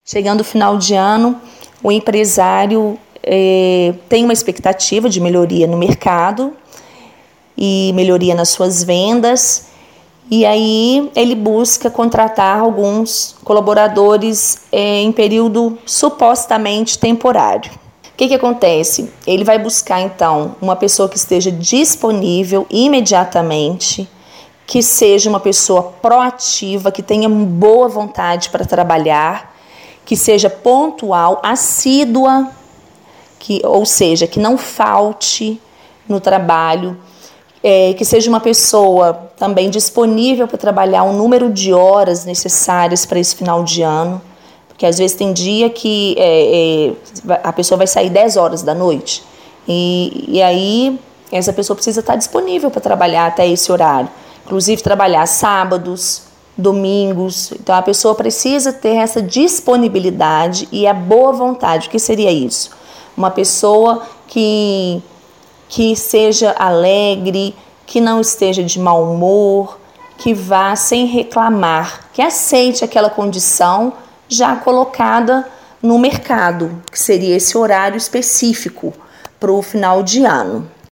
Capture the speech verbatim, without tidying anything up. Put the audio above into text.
Chegando o final de ano, o empresário é, tem uma expectativa de melhoria no mercado e melhoria nas suas vendas, e aí ele busca contratar alguns colaboradores é, em período supostamente temporário. O que que acontece? Ele vai buscar então uma pessoa que esteja disponível imediatamente, que seja uma pessoa proativa, que tenha boa vontade para trabalhar, que seja pontual, assídua, que, ou seja, que não falte no trabalho, é, que seja uma pessoa também disponível para trabalhar o número de horas necessárias para esse final de ano, porque às vezes tem dia que é, é, a pessoa vai sair dez horas da noite, e, e aí essa pessoa precisa estar disponível para trabalhar até esse horário, inclusive trabalhar sábados, domingos. Então a pessoa precisa ter essa disponibilidade e a boa vontade. O que seria isso? Uma pessoa que, que seja alegre, que não esteja de mau humor, que vá sem reclamar, que aceite aquela condição já colocada no mercado, que seria esse horário específico para o final de ano.